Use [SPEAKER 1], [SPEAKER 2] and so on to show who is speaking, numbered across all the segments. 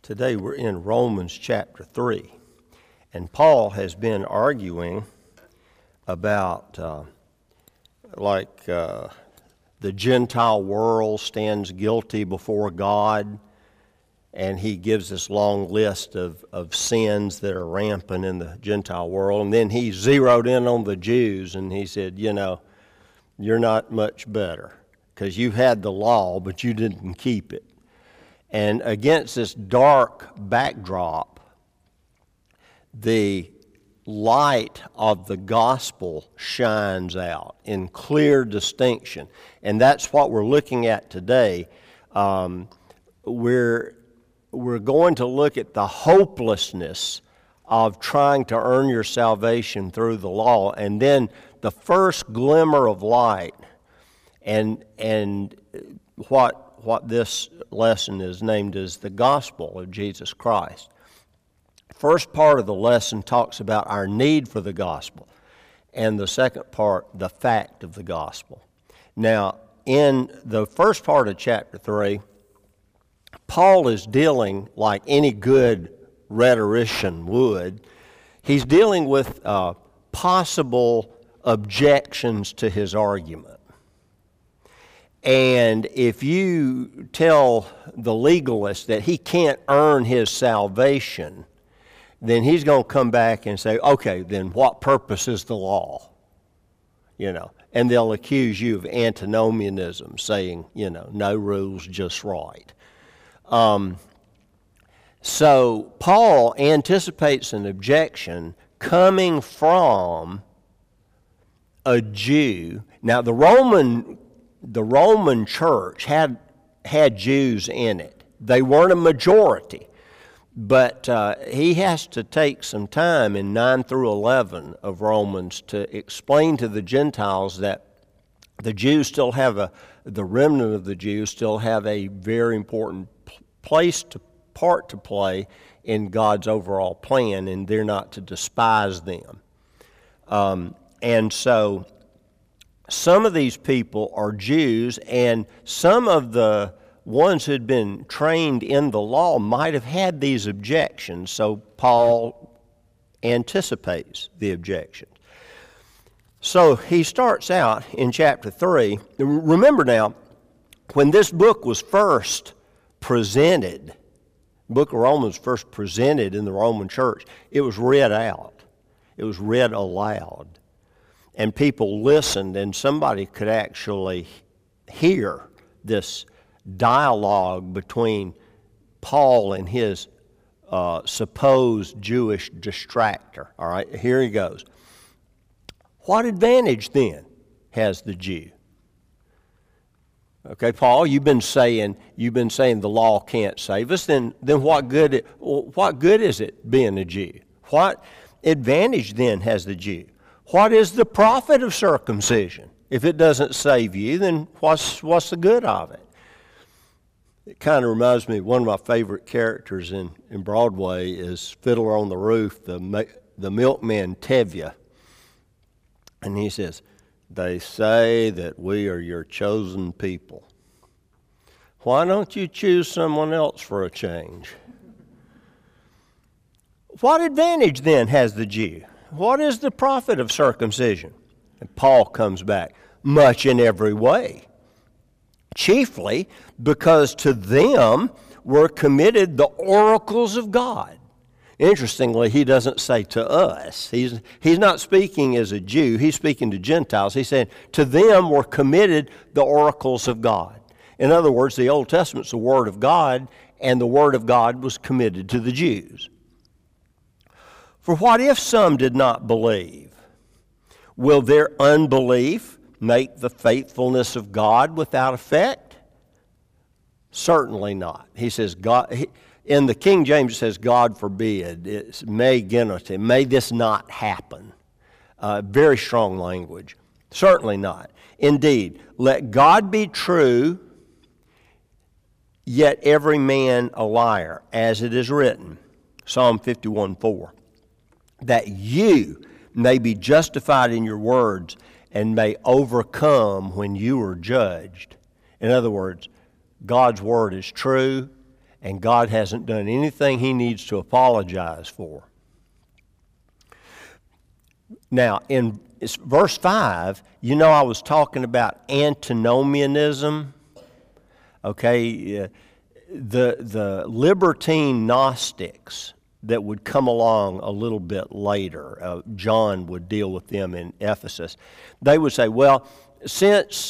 [SPEAKER 1] Today we're in Romans chapter 3, and Paul has been arguing about the Gentile world stands guilty before God, and he gives this long list of sins that are rampant in the Gentile world, and then he zeroed in on the Jews, and he said, you're not much better, because you had the law, but you didn't keep it. And against this dark backdrop, the light of the gospel shines out in clear distinction. And that's what we're looking at today. We're going to look at the hopelessness of trying to earn your salvation through the law, and then the first glimmer of light, and what this lesson is named as the gospel of Jesus Christ. First part of the lesson talks about our need for the gospel, and the second part, the fact of the gospel. Now, in the first part of chapter 3, Paul is dealing, like any good rhetorician would, he's dealing with possible objections to his argument. And if you tell the legalist that he can't earn his salvation, then he's going to come back and say, okay, then what purpose is the law? And they'll accuse you of antinomianism, saying, no rules, just right. So Paul anticipates an objection coming from a Jew. Now, the Roman church had Jews in it. They weren't a majority, but he has to take some time in 9 through 11 of Romans to explain to the Gentiles that the Jews still have the remnant of the Jews still have a very important part to play in God's overall plan, and they're not to despise them. And so some of these people are Jews, and some of the ones who had been trained in the law might have had these objections, so Paul anticipates the objections. So he starts out in chapter 3. Remember now, when this book was first presented, the book of Romans first presented in the Roman church, it was read out. It was read aloud. And people listened, and somebody could actually hear this dialogue between Paul and his supposed Jewish distractor. All right, here he goes. What advantage then has the Jew? Okay, Paul, you've been saying the law can't save us. Then what good is it being a Jew? What advantage then has the Jew? What is the profit of circumcision? If it doesn't save you, then what's the good of it? It kind of reminds me of one of my favorite characters in Broadway is Fiddler on the Roof, the milkman Tevye. And he says, "They say that we are your chosen people. Why don't you choose someone else for a change?" What advantage then has the Jew? What is the profit of circumcision? And Paul comes back, much in every way. Chiefly because to them were committed the oracles of God. Interestingly, he doesn't say to us. He's not speaking as a Jew. He's speaking to Gentiles. He's saying to them were committed the oracles of God. In other words, the Old Testament's the Word of God, and the Word of God was committed to the Jews. For what if some did not believe? Will their unbelief make the faithfulness of God without effect? Certainly not. He says, God. In the King James it says, God forbid. It's may genote. May this not happen. Very strong language. Certainly not. Indeed, let God be true, yet every man a liar, as it is written. Psalm 51:4. That you may be justified in your words and may overcome when you are judged. In other words, God's word is true, and God hasn't done anything he needs to apologize for. Now, in verse 5, I was talking about antinomianism. Okay, the libertine Gnostics that would come along a little bit later, John would deal with them in Ephesus. They would say, well, since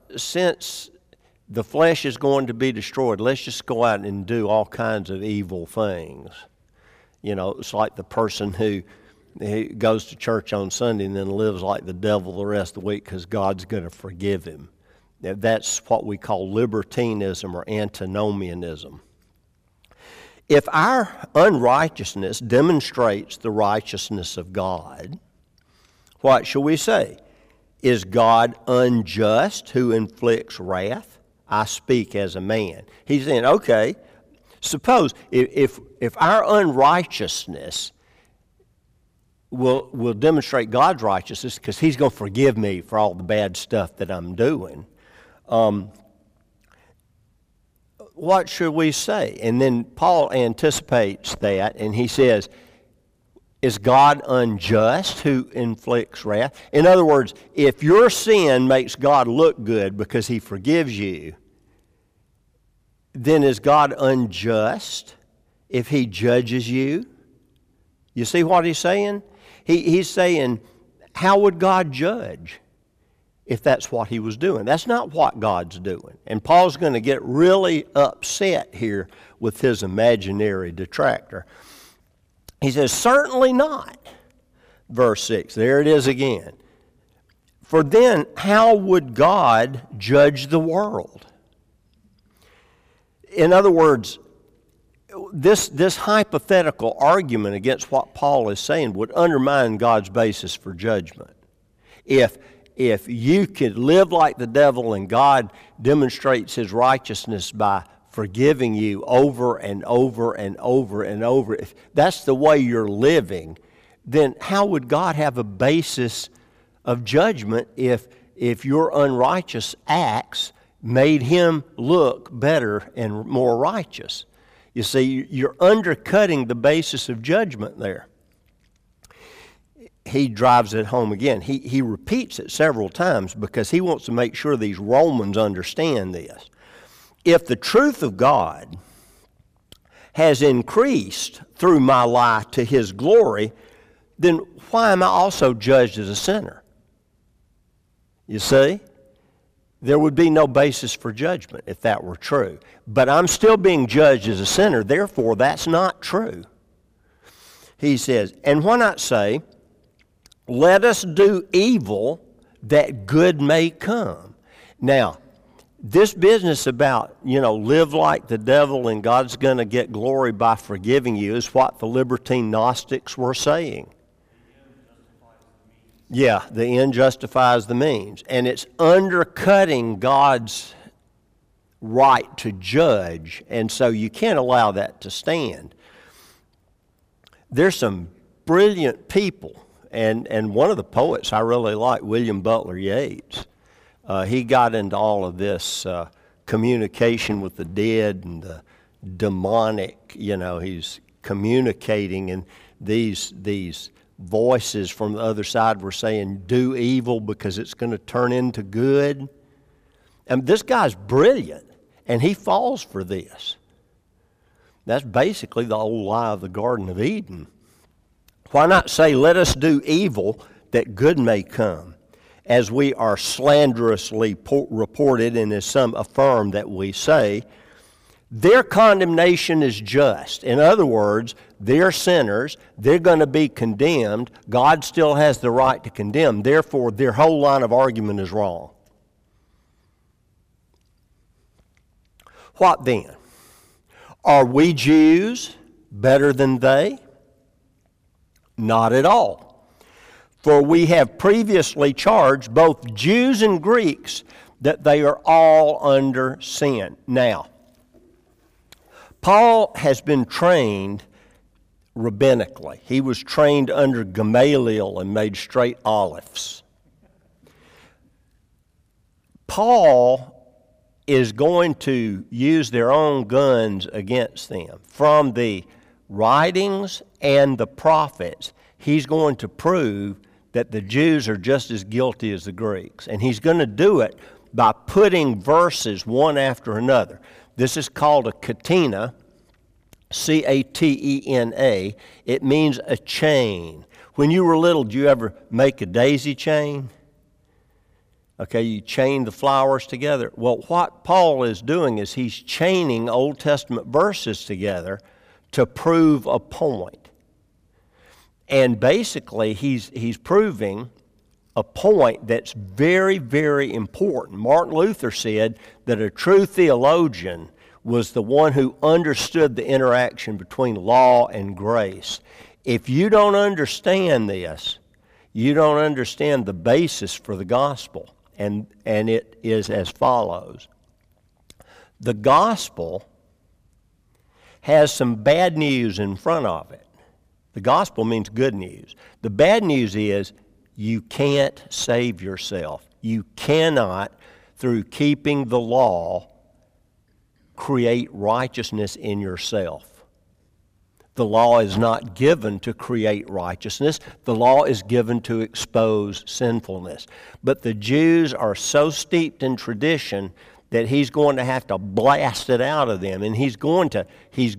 [SPEAKER 1] the flesh is going to be destroyed, let's just go out and do all kinds of evil things. It's like the person who goes to church on Sunday and then lives like the devil the rest of the week because God's going to forgive him. That's what we call libertinism or antinomianism. If our unrighteousness demonstrates the righteousness of God, what shall we say? Is God unjust who inflicts wrath? I speak as a man. He's saying, okay, suppose if our unrighteousness will demonstrate God's righteousness because he's going to forgive me for all the bad stuff that I'm doing, what should we say? And then Paul anticipates that, and he says, is God unjust who inflicts wrath? In other words, if your sin makes God look good because he forgives you, then is God unjust if he judges you? You see what he's saying? He's saying, how would God judge if that's what he was doing? That's not what God's doing. And Paul's going to get really upset here with his imaginary detractor. He says, certainly not. Verse 6, there it is again. For then, how would God judge the world? In other words, this hypothetical argument against what Paul is saying would undermine God's basis for judgment. If you could live like the devil and God demonstrates his righteousness by forgiving you over and over and over and over, if that's the way you're living, then how would God have a basis of judgment if your unrighteous acts made him look better and more righteous? You see, you're undercutting the basis of judgment there. He drives it home again. He repeats it several times because he wants to make sure these Romans understand this. If the truth of God has increased through my lie to his glory, then why am I also judged as a sinner? You see? There would be no basis for judgment if that were true. But I'm still being judged as a sinner, therefore that's not true. He says, and why not say, let us do evil that good may come. Now, this business about, live like the devil and God's going to get glory by forgiving you is what the libertine Gnostics were saying. Yeah, the end justifies the means. And it's undercutting God's right to judge, and so you can't allow that to stand. There's some brilliant people, and one of the poets I really like, William Butler Yeats, he got into all of this communication with the dead and the demonic, he's communicating, and these voices from the other side were saying, do evil because it's going to turn into good. And this guy's brilliant, and he falls for this. That's basically the old lie of the Garden of Eden. Why not say, let us do evil that good may come, as we are slanderously reported, and as some affirm that we say? Their condemnation is just. In other words, they're sinners. They're going to be condemned. God still has the right to condemn. Therefore, their whole line of argument is wrong. What then? Are we Jews better than they? Not at all. For we have previously charged both Jews and Greeks that they are all under sin. Now, Paul has been trained rabbinically. He was trained under Gamaliel and made straight olives. Paul is going to use their own guns against them. From the writings and the prophets, he's going to prove that the Jews are just as guilty as the Greeks. And he's going to do it by putting verses one after another. This is called a catena, C-A-T-E-N-A. It means a chain. When you were little, did you ever make a daisy chain? Okay, you chain the flowers together. Well, what Paul is doing is he's chaining Old Testament verses together to prove a point. And basically, he's proving a point that's very, very important. Martin Luther said that a true theologian was the one who understood the interaction between law and grace. If you don't understand this, you don't understand the basis for the gospel. And it is as follows. The gospel has some bad news in front of it. The gospel means good news. The bad news is you can't save yourself. You cannot, through keeping the law, create righteousness in yourself. The law is not given to create righteousness. The law is given to expose sinfulness. But the Jews are so steeped in tradition that he's going to have to blast it out of them. And he's going to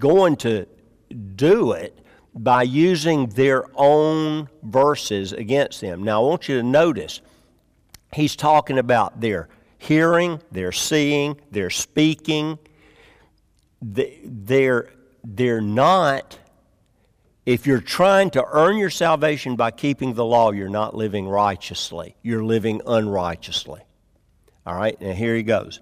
[SPEAKER 1] do it by using their own verses against them. Now, I want you to notice, he's talking about their hearing, their seeing, their speaking. They're not... If you're trying to earn your salvation by keeping the law, you're not living righteously. You're living unrighteously. All right, now here he goes.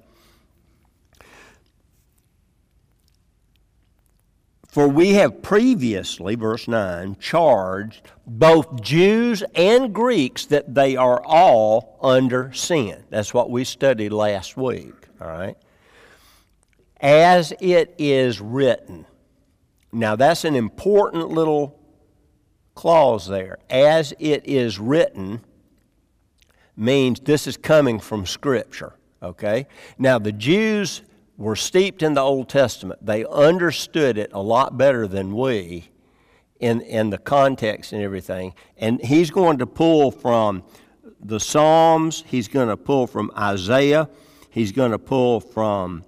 [SPEAKER 1] For we have previously, verse 9, charged both Jews and Greeks that they are all under sin. That's what we studied last week. All right. As it is written. Now, that's an important little clause there. As it is written means this is coming from Scripture, okay? Now, the Jews were steeped in the Old Testament. They understood it a lot better than we in the context and everything. And he's going to pull from the Psalms. He's going to pull from Isaiah. He's going to pull from...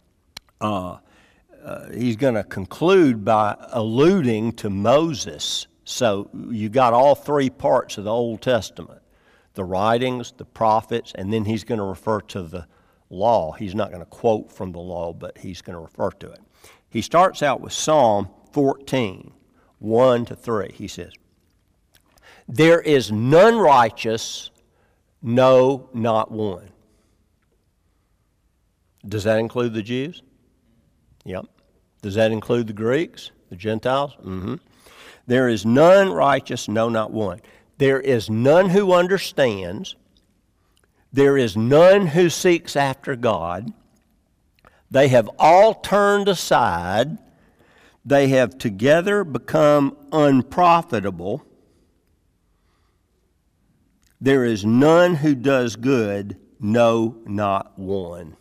[SPEAKER 1] he's going to conclude by alluding to Moses. So you got all three parts of the Old Testament, the writings, the prophets, and then he's going to refer to the law. He's not going to quote from the law, but he's going to refer to it. He starts out with Psalm 14, 1-3. He says, "There is none righteous, no, not one." Does that include the Jews? Yep. Does that include the Greeks, the Gentiles? Mm-hmm. There is none righteous, no, not one. There is none who understands. There is none who seeks after God. They have all turned aside. They have together become unprofitable. There is none who does good, no, not one.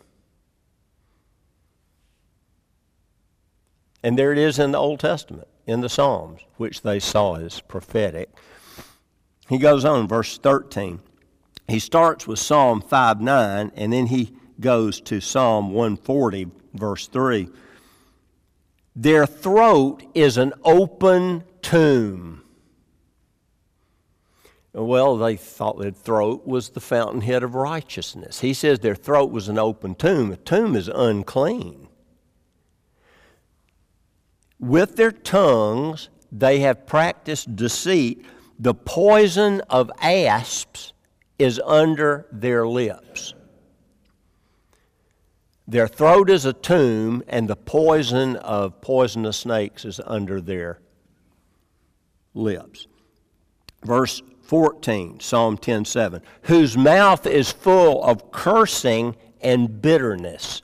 [SPEAKER 1] And there it is in the Old Testament, in the Psalms, which they saw as prophetic. He goes on, verse 13. He starts with Psalm 5:9, and then he goes to Psalm 140, verse 3. Their throat is an open tomb. Well, they thought their throat was the fountainhead of righteousness. He says their throat was an open tomb. A tomb is unclean. With their tongues, they have practiced deceit. The poison of asps is under their lips. Their throat is a tomb, and the poison of poisonous snakes is under their lips. Verse 14, Psalm 10:7, whose mouth is full of cursing and bitterness.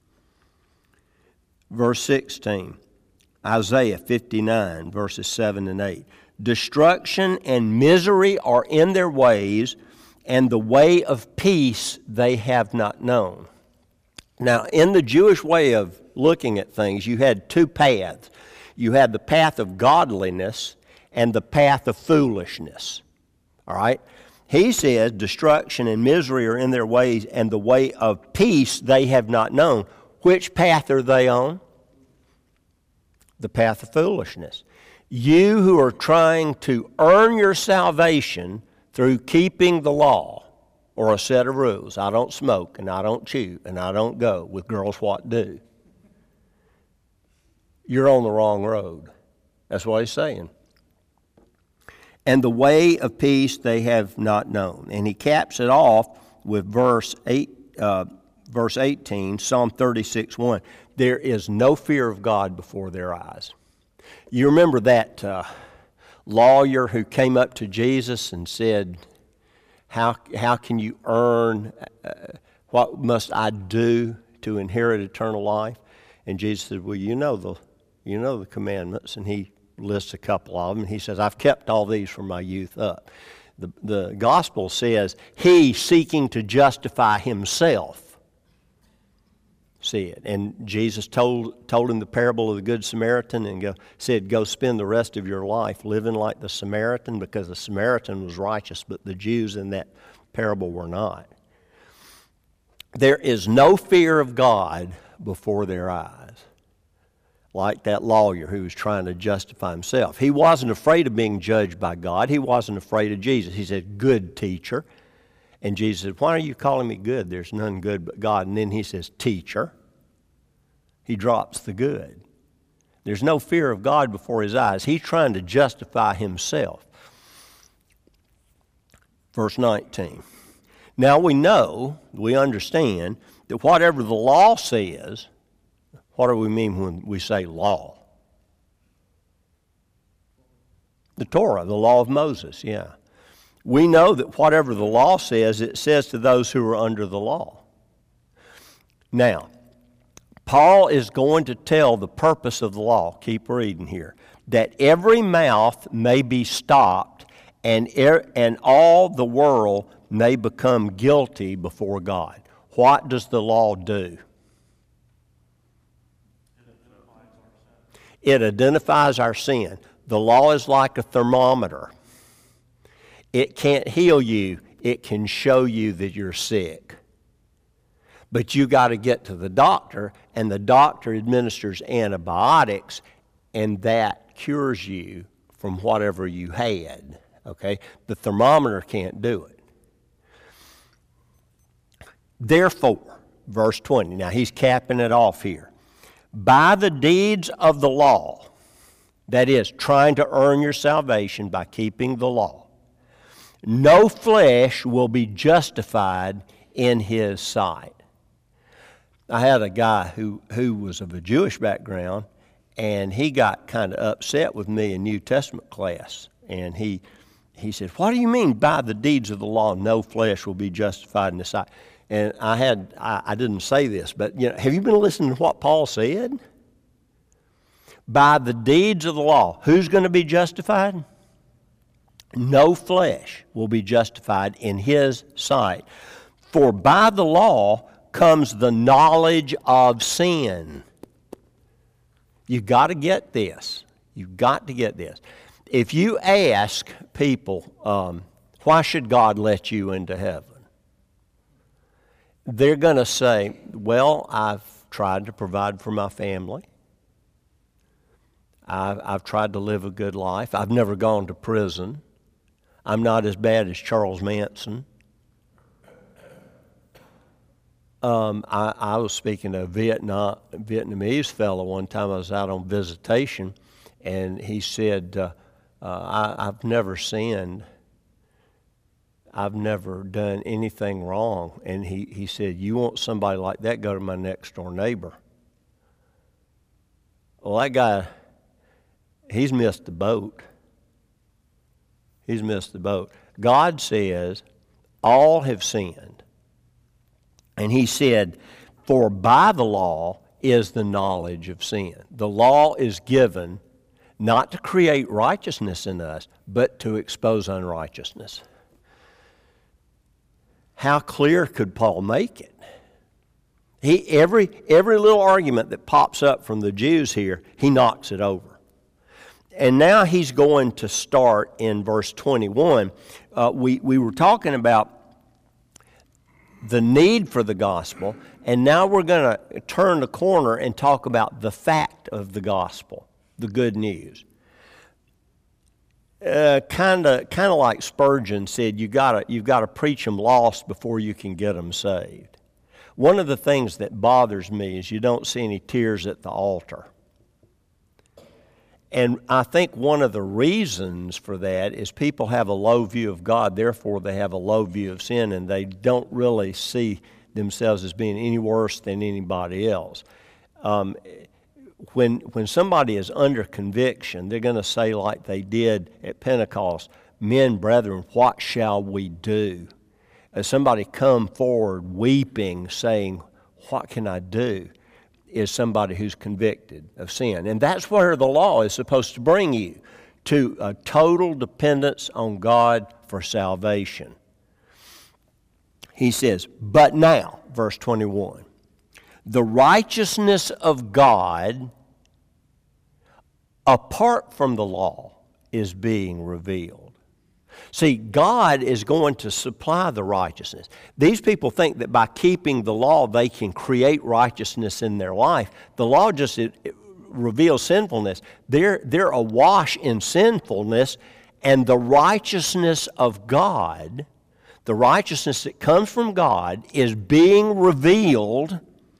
[SPEAKER 1] Verse 16, Isaiah 59, verses 7 and 8. Destruction and misery are in their ways, and the way of peace they have not known. Now, in the Jewish way of looking at things, you had two paths. You had the path of godliness and the path of foolishness. All right? He says destruction and misery are in their ways, and the way of peace they have not known. Which path are they on? The path of foolishness. You who are trying to earn your salvation through keeping the law or a set of rules. I don't smoke, and I don't chew, and I don't go with girls what do. You're on the wrong road. That's what he's saying. And the way of peace they have not known. And he caps it off with verse 18, Psalm 36:1. There is no fear of God before their eyes. You remember that lawyer who came up to Jesus and said, how can you earn, what must I do to inherit eternal life? And Jesus said, well, you know the commandments. And he lists a couple of them. And he says, I've kept all these from my youth up. The gospel says, he seeking to justify himself said. And Jesus told him the parable of the Good Samaritan and said, go spend the rest of your life living like the Samaritan, because the Samaritan was righteous, but the Jews in that parable were not. There is no fear of God before their eyes. Like that lawyer who was trying to justify himself. He wasn't afraid of being judged by God. He wasn't afraid of Jesus. He said, good teacher. And Jesus said, why are you calling me good? There's none good but God. And then he says, teacher. He drops the good. There's no fear of God before his eyes. He's trying to justify himself. Verse 19. Now we understand that whatever the law says, what do we mean when we say law? The Torah, the law of Moses, yeah. We know that whatever the law says, it says to those who are under the law. Now, Paul is going to tell the purpose of the law, keep reading here, that every mouth may be stopped and all the world may become guilty before God. What does the law do? It identifies our sin. The law is like a thermometer. It can't heal you. It can show you that you're sick. But you got to get to the doctor, and the doctor administers antibiotics, and that cures you from whatever you had. Okay? The thermometer can't do it. Therefore, verse 20, now he's capping it off here. By the deeds of the law, that is, trying to earn your salvation by keeping the law, no flesh will be justified in his sight. I had a guy who was of a Jewish background, and he got kind of upset with me in New Testament class. And he said, what do you mean by the deeds of the law, no flesh will be justified in his sight? And I didn't say this, but have you been listening to what Paul said? By the deeds of the law, who's going to be justified? No flesh will be justified in his sight. For by the law comes the knowledge of sin. You've got to get this. You've got to get this. If you ask people, why should God let you into heaven? They're going to say, well, I've tried to provide for my family. I've tried to live a good life. I've never gone to prison. I'm not as bad as Charles Manson. I was speaking to a Vietnamese fellow one time. I was out on visitation, and he said, I've never sinned. I've never done anything wrong. And he said, you want somebody like that, go to my next door neighbor. Well, that guy, he's missed the boat. He's missed the boat. God says, all have sinned. And he said, for by the law is the knowledge of sin. The law is given not to create righteousness in us, but to expose unrighteousness. How clear could Paul make it? Every little argument that pops up from the Jews here, he knocks it over. And now he's going to start in verse 21. We were talking about the need for the gospel, and now we're going to turn the corner and talk about the fact of the gospel, the good news. Kind of like Spurgeon said, you've got to preach them lost before you can get them saved. One of the things that bothers me is you don't see any tears at the altar. And I think one of the reasons for that is people have a low view of God, therefore they have a low view of sin, and they don't really see themselves as being any worse than anybody else. When somebody is under conviction, they're going to say like they did at Pentecost, "Men, brethren, what shall we do?" As somebody come forward weeping, saying, "What can I do?" is somebody who's convicted of sin. And that's where the law is supposed to bring you, to a total dependence on God for salvation. He says, "But now," verse 21, "the righteousness of God apart from the law is being revealed." See, God is going to supply the righteousness. These people think that by keeping the law, they can create righteousness in their life. The law just it reveals sinfulness. They're awash in sinfulness, and the righteousness of God, the righteousness that comes from God, is being revealed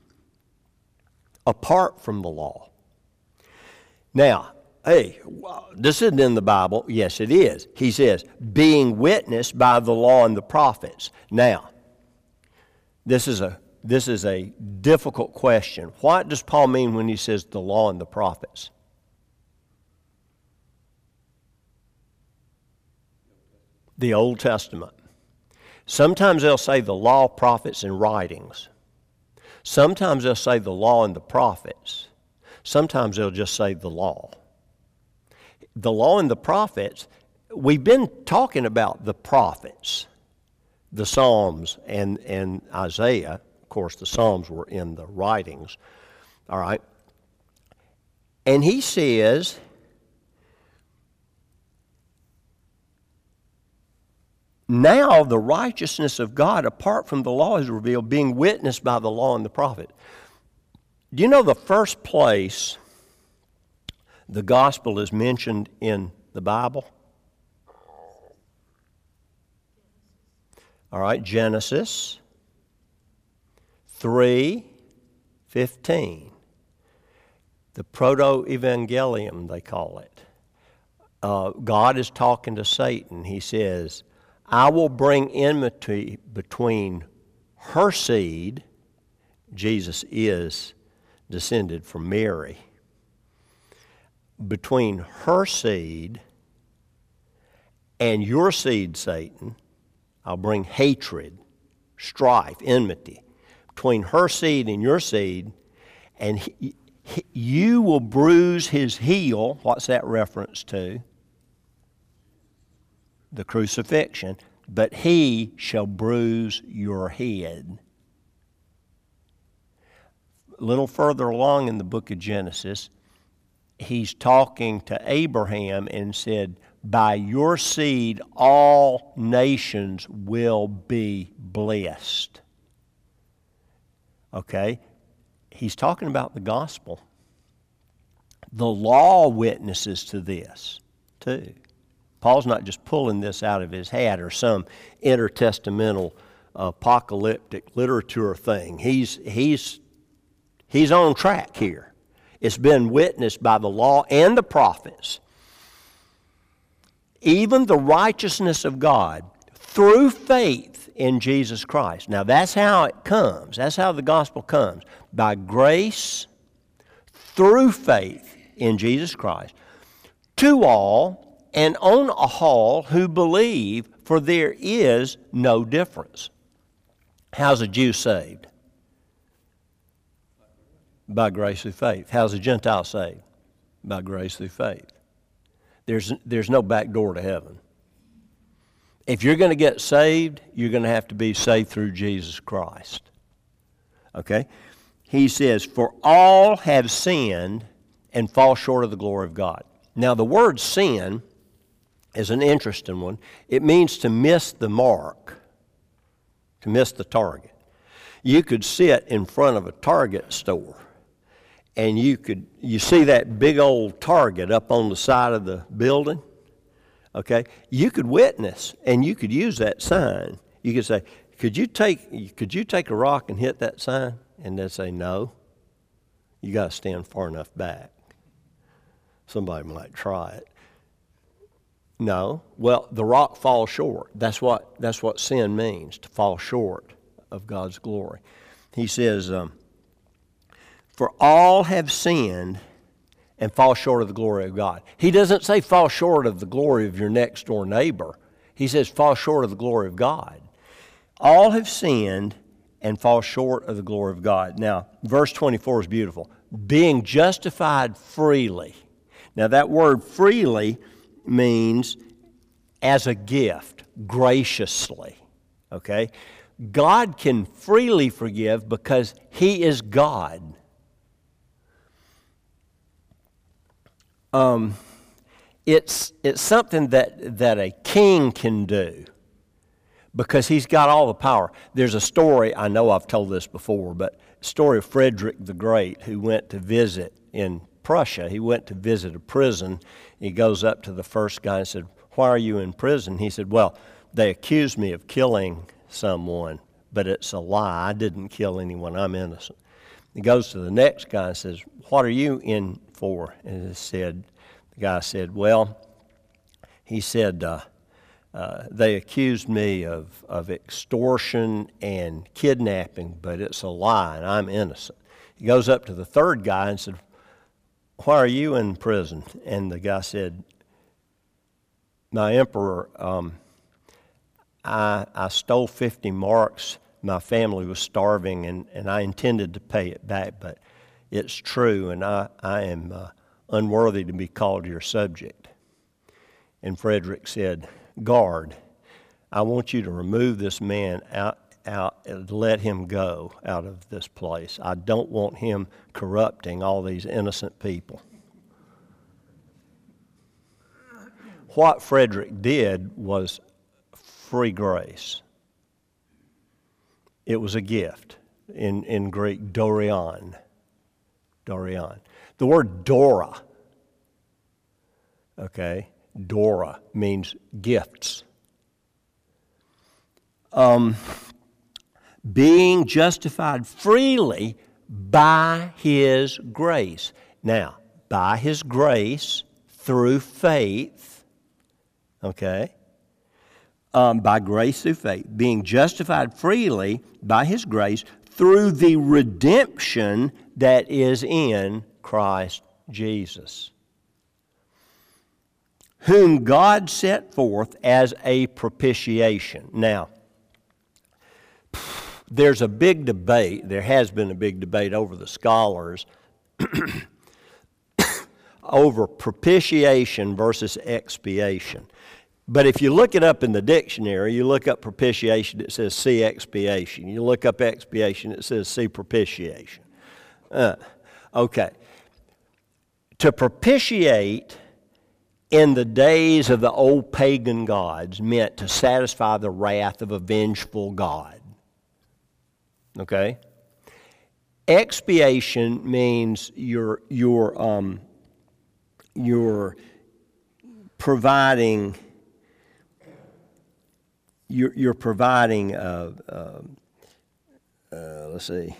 [SPEAKER 1] apart from the law. Now, hey, this isn't in the Bible. Yes, it is. He says, being witnessed by the law and the prophets. Now, this is a difficult question. What does Paul mean when he says the law and the prophets? The Old Testament. Sometimes they'll say the law, prophets, and writings. Sometimes they'll say the law and the prophets. Sometimes they'll just say the law. The law and the prophets, we've been talking about the prophets, the Psalms and Isaiah. Of course, the Psalms were in the writings. All right. And he says, now the righteousness of God apart from the law is revealed, being witnessed by the law and the prophet. Do you know the first place the gospel is mentioned in the Bible? All right, Genesis 3:15. The proto-evangelium, they call it. God is talking to Satan. He says, "I will bring enmity between her seed." Jesus is descended from Mary. "Between her seed and your seed, Satan, I'll bring hatred, strife, enmity. Between her seed and your seed, and you will bruise his heel." What's that reference to? The crucifixion. "But he shall bruise your head." A little further along in the book of Genesis, he's talking to Abraham and said, "By your seed all nations will be blessed." Okay? He's talking about the gospel. The law witnesses to this, too. Paul's not just pulling this out of his hat or some intertestamental apocalyptic literature thing. He's on track here. It's been witnessed by the law and the prophets. Even the righteousness of God through faith in Jesus Christ. Now that's how it comes. That's how the gospel comes. By grace, through faith in Jesus Christ, to all and on all who believe, for there is no difference. How's a Jew saved? By grace through faith. How's a Gentile saved? By grace through faith. There's no back door to heaven. If you're going to get saved, you're going to have to be saved through Jesus Christ. Okay? he says, "For all have sinned and fall short of the glory of God." Now, the word sin is an interesting one. It means to miss the mark, to miss the target. You could sit in front of a Target store, and you see that big old Target up on the side of the building, okay? You could witness, and you could use that sign. You could say, could you take a rock and hit that sign? And they'd say, no. You got to stand far enough back. Somebody might try it. No. Well, the rock falls short. That's what sin means, to fall short of God's glory. He says, "For all have sinned and fall short of the glory of God." He doesn't say fall short of the glory of your next door neighbor. He says fall short of the glory of God. All have sinned and fall short of the glory of God. Now, verse 24 is beautiful. Being justified freely. Now, that word freely means as a gift, graciously. Okay? God can freely forgive because He is God. It's something that a king can do because he's got all the power. There's a story, I know I've told this before, but a story of Frederick the Great who went to visit in Prussia. He went to visit a prison. He goes up to the first guy and said, "Why are you in prison?" He said, "Well, they accused me of killing someone, but it's a lie. I didn't kill anyone. I'm innocent." He goes to the next guy and says, "What are you in for?" And the guy said, "Well," he said, "they accused me of extortion and kidnapping, but it's a lie, and I'm innocent." He goes up to the third guy and said, "Why are you in prison?" And the guy said, "My emperor, I stole 50 marks. My family was starving, and I intended to pay it back, but it's true, and I am unworthy to be called your subject." And Frederick said, "Guard, I want you to remove this man out and let him go out of this place. I don't want him corrupting all these innocent people." What Frederick did was free grace. It was a gift. In Greek, dorian. Dorian. The word Dora, okay, Dora means gifts. Being justified freely by His grace. Now, by His grace, through faith, okay, by grace through faith, being justified freely by His grace through the redemption that is in Christ Jesus, whom God set forth as a propitiation. Now, there's a big debate, there has been a big debate over the scholars over propitiation versus expiation. But if you look it up in the dictionary, you look up propitiation, it says see expiation. You look up expiation, it says see propitiation. Okay. To propitiate in the days of the old pagan gods meant to satisfy the wrath of a vengeful God. Okay? Expiation means you're providing. You're providing. Let's see.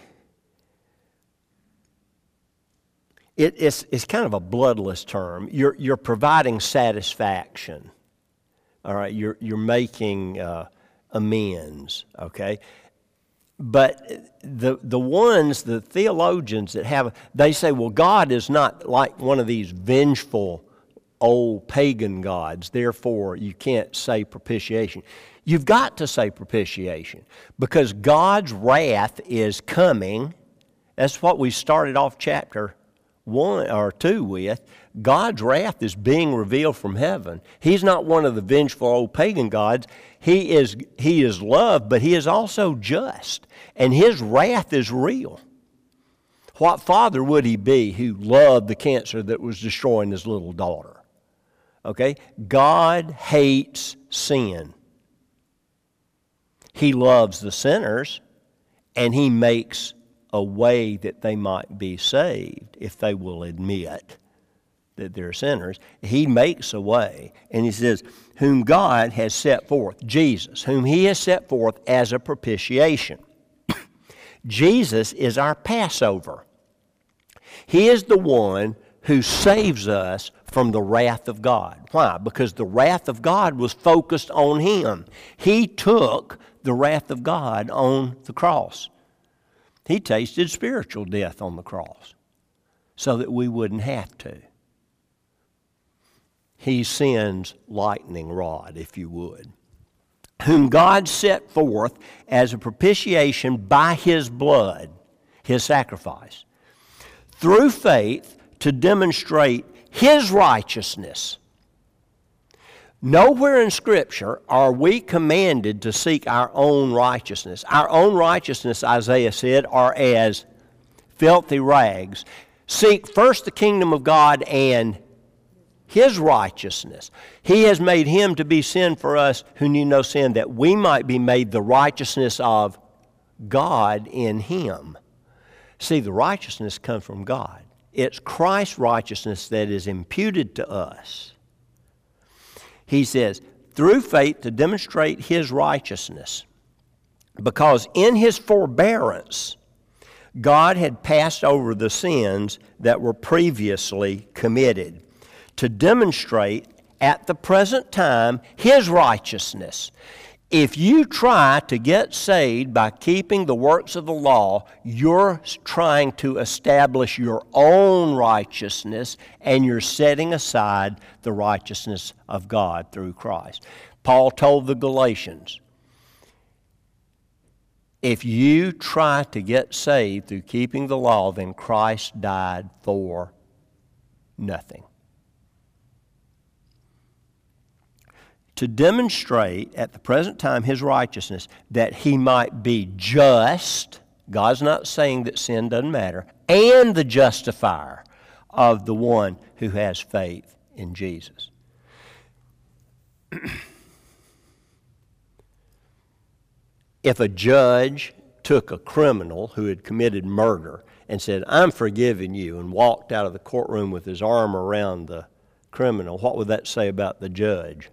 [SPEAKER 1] It's kind of a bloodless term. You're providing satisfaction. All right. You're making amends. Okay. But the theologians that have, they say, well, God is not like one of these vengeful old pagan gods, therefore you can't say propitiation. You've got to say propitiation because God's wrath is coming. That's what we started off chapter 1 or 2 with. God's wrath is being revealed from heaven. He's not one of the vengeful old pagan gods. He is love, but He is also just, and His wrath is real. What father would he be who loved the cancer that was destroying his little daughter? Okay? God hates sin. He loves the sinners, and he makes a way that they might be saved if they will admit that they're sinners. He makes a way, and he says, whom God has set forth, Jesus, whom he has set forth as a propitiation. Jesus is our Passover. He is the one who saves us from the wrath of God. Why? Because the wrath of God was focused on him. He took the wrath of God on the cross. He tasted spiritual death on the cross so that we wouldn't have to. He's sin's lightning rod, if you would, whom God set forth as a propitiation by his blood, his sacrifice, through faith to demonstrate his righteousness. Nowhere in Scripture are we commanded to seek our own righteousness. Our own righteousness, Isaiah said, are as filthy rags. Seek first the kingdom of God and his righteousness. He has made him to be sin for us who knew no sin, that we might be made the righteousness of God in him. See, the righteousness comes from God. It's Christ's righteousness that is imputed to us. He says, through faith to demonstrate his righteousness, because in his forbearance, God had passed over the sins that were previously committed, to demonstrate at the present time his righteousness. If you try to get saved by keeping the works of the law, you're trying to establish your own righteousness, and you're setting aside the righteousness of God through Christ. Paul told the Galatians, if you try to get saved through keeping the law, then Christ died for nothing. To demonstrate at the present time his righteousness, that he might be just. God's not saying that sin doesn't matter. And the justifier of the one who has faith in Jesus. If a judge took a criminal who had committed murder and said, I'm forgiving you, and walked out of the courtroom with his arm around the criminal, what would that say about the judge?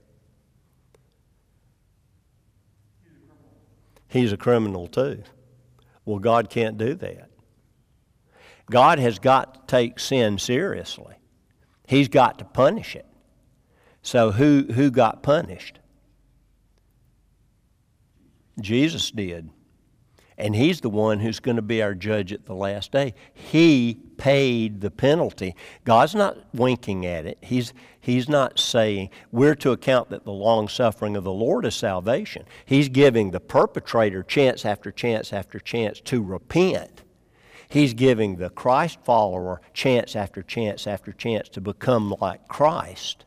[SPEAKER 1] He's a criminal too. Well, God can't do that. God has got to take sin seriously. He's got to punish it. So who got punished? Jesus did. And he's the one who's going to be our judge at the last day. He paid the penalty. God's not winking at it. He's not saying we're to account that the long suffering of the Lord is salvation. He's giving the perpetrator chance after chance after chance to repent. He's giving the Christ follower chance after chance after chance to become like Christ.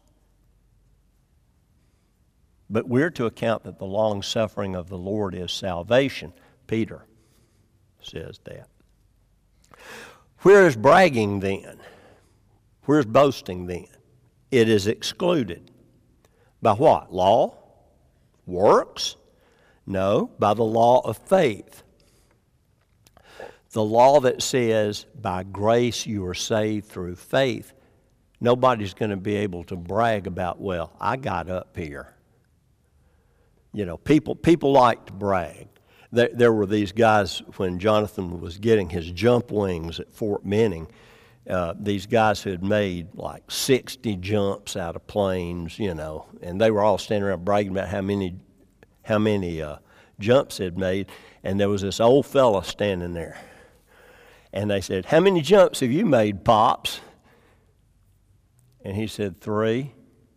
[SPEAKER 1] But we're to account that the long suffering of the Lord is salvation. Peter says that. Where is bragging then? Where's boasting then? It is excluded. By what? Law? Works? No, by the law of faith. The law that says, by grace you are saved through faith. Nobody's going to be able to brag about, well, I got up here. You know, people like to brag. There were these guys when Jonathan was getting his jump wings at Fort Benning. These guys who had made like 60 jumps out of planes, you know, and they were all standing around bragging about how many jumps they'd made. And there was this old fella standing there. And they said, how many jumps have you made, Pops? And he said, 3.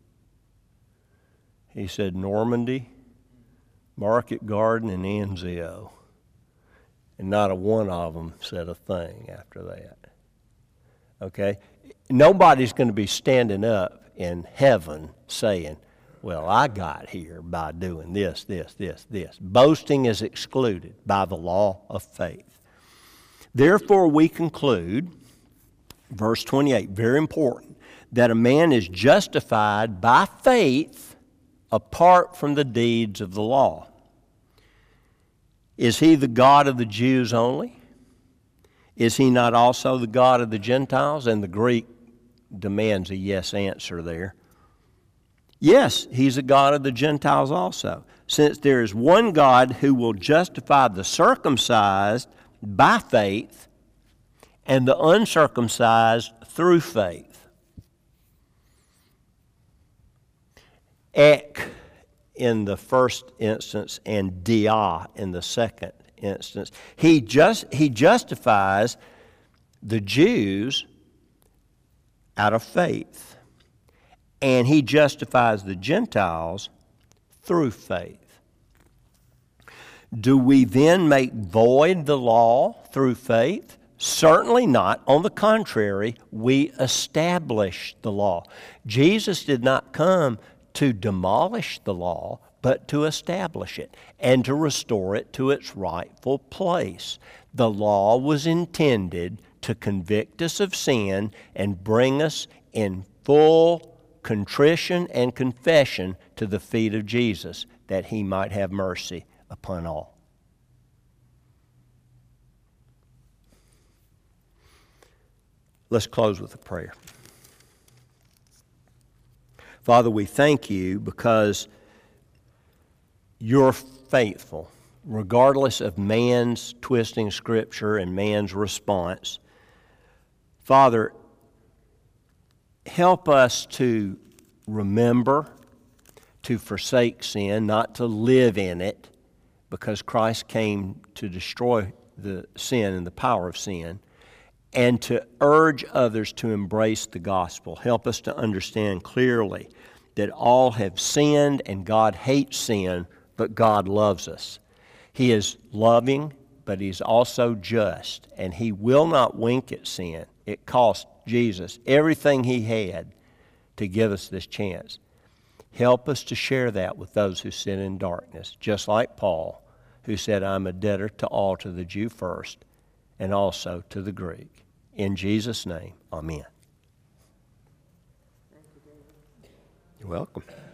[SPEAKER 1] He said, Normandy, Market Garden, and Anzio. And not a one of them said a thing after that. Okay? Nobody's going to be standing up in heaven saying, well, I got here by doing this. Boasting is excluded by the law of faith. Therefore we conclude, verse 28, very important, that a man is justified by faith apart from the deeds of the law. Is he the God of the Jews only? Is he not also the God of the Gentiles? And the Greek demands a yes answer there. Yes, he's a God of the Gentiles also, since there is one God who will justify the circumcised by faith and the uncircumcised through faith. Ek in the first instance and dia in the second instance. He justifies the Jews out of faith, and he justifies the Gentiles through faith. Do we then make void the law through faith? Certainly not. On the contrary, we establish the law. Jesus did not come to demolish the law, but to establish it and to restore it to its rightful place. The law was intended to convict us of sin and bring us in full contrition and confession to the feet of Jesus, that he might have mercy upon all. Let's close with a prayer. Father, we thank you because you're faithful, regardless of man's twisting Scripture and man's response. Father, help us to remember to forsake sin, not to live in it, because Christ came to destroy the sin and the power of sin, and to urge others to embrace the gospel. Help us to understand clearly that all have sinned and God hates sin, but God loves us. He is loving, but he's also just, and he will not wink at sin. It cost Jesus everything he had to give us this chance. Help us to share that with those who sit in darkness, just like Paul, who said, I'm a debtor to all, to the Jew first, and also to the Greek. In Jesus' name, amen. You're welcome.